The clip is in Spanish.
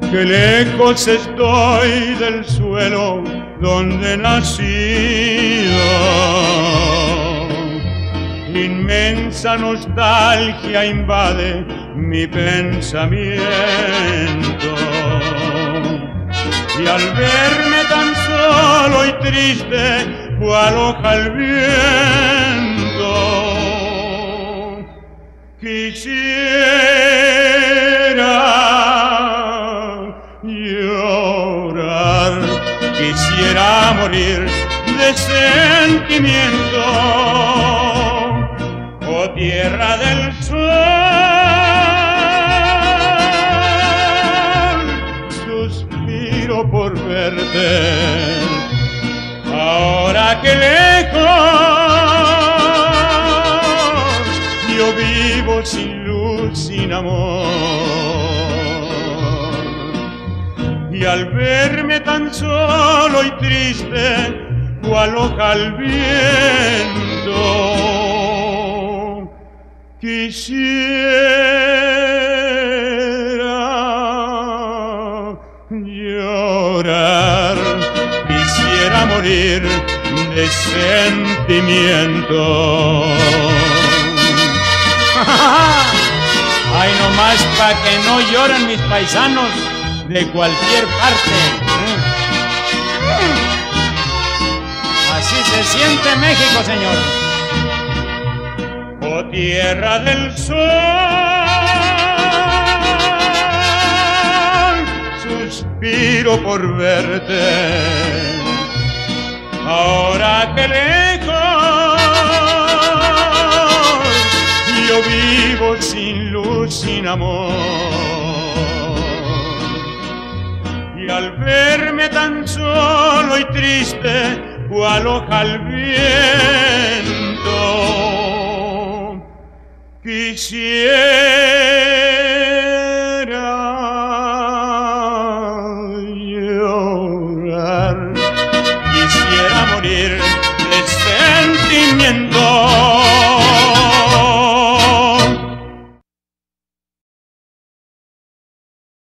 que lejos estoy del suelo donde he nacido. Inmensa nostalgia invade mi pensamiento, y al verme tan solo y triste, cual hoja al viento, quisiera llorar, quisiera morir de sentimiento. Oh tierra del sol, suspiro por verte, ahora que lejos yo vivo sin luz, sin amor. Y al verme tan solo y triste, cual hoja al viento, quisiera llorar, quisiera morir de sentimiento. Ay, nomás pa' que no lloren mis paisanos de cualquier parte. Así se siente México, señor. Oh tierra del sol, suspiro por verte, ahora que lejos yo vivo sin luz, sin amor. Y al verme tan solo y triste, cual hoja al viento, quisiera